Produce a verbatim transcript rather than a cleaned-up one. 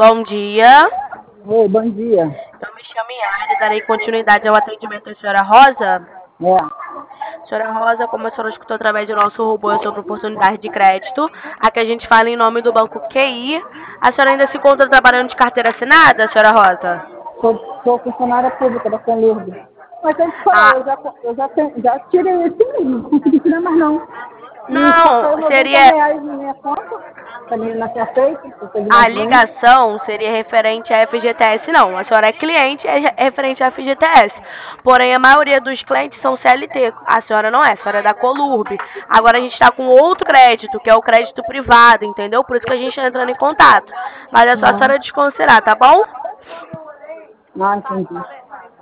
Bom dia. Oi, bom dia. Eu me chamo Yara, darei continuidade ao atendimento da senhora Rosa. É. Senhora Rosa, como a senhora escutou através do nosso robô sobre oportunidade de crédito, aqui a gente fala em nome do Banco Q I. A senhora ainda se encontra trabalhando de carteira assinada, senhora Rosa? Sou, sou funcionária pública da Conlurb. Mas eu te falei, Ah, eu já, eu já, tenho- já tirei esse mesmo, não consegui tirar mais não. E só caiu não, noventa seria... reais na minha conta, que a menina tinha feito, que teve A inadimplência. ligação seria referente à F G T S, não. A senhora é cliente, é referente à F G T S. Porém, a maioria dos clientes são C L T. A senhora não é, a senhora é da Colurb. Agora a gente está com outro crédito, que é o crédito privado, entendeu? Por isso que a gente está entrando em contato. Mas é só a Não, senhora desconsiderar, tá bom? não entendi.